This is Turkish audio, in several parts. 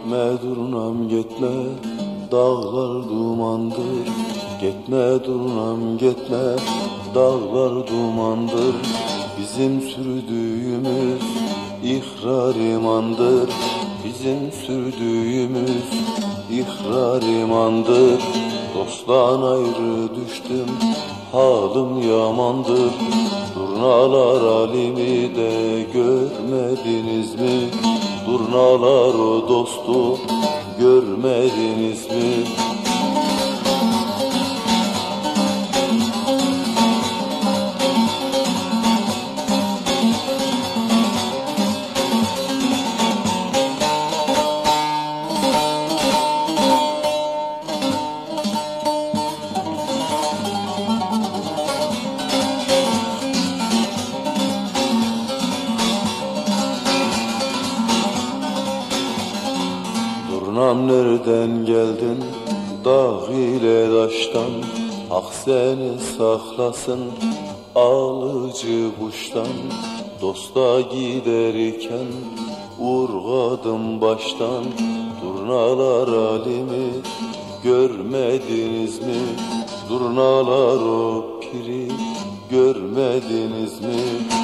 Gitme durnam gitme, dağlar dumandır. Gitme durnam gitme, dağlar dumandır. Bizim sürdüğümüz ihrar imandır. Bizim sürdüğümüz ihrar imandır. Dosttan ayrı düştüm, halim yamandır. Durnalar alimi de görmediniz mi? Durnalar o dostu görmediniz mi? Durnam nereden geldin dağ ile daştan? Hak seni saklasın alıcı kuştan. Dosta giderken urgadım baştan. Durnalar alimi görmediniz mi? Durnalar o piri görmediniz mi?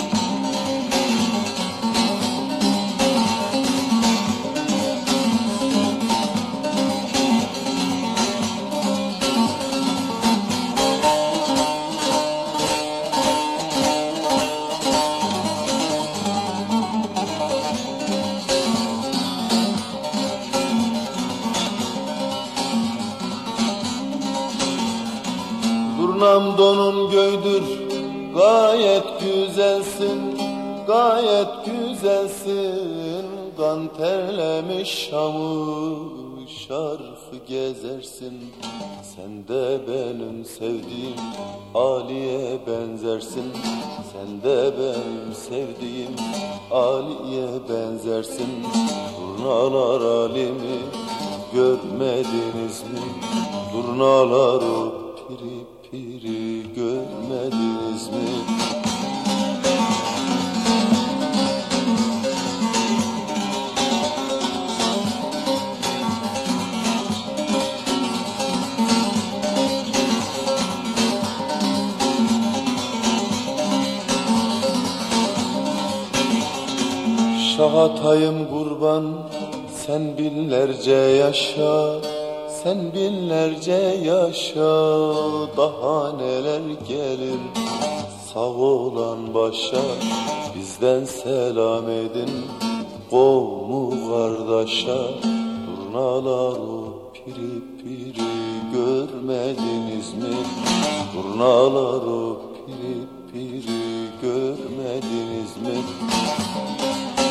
Durnam donun göydür, gayet güzelsin, gayet güzelsin. Kan terlemiş Şam'ı şarkı gezersin. Sen de benim sevdiğim Ali'ye benzersin. Sen de benim sevdiğim Ali'ye benzersin. Durnalar alimi görmediniz mi? Durnalar o piri piri görmediniz mi? Şahatayım kurban, sen binlerce yaşa. Sen binlerce yaşa, daha neler gelir sağ olan başa. Bizden selam edin kavmu kardeşa. Durnalar o piri piri görmediniz mi? Durnalar o piri piri görmediniz mi?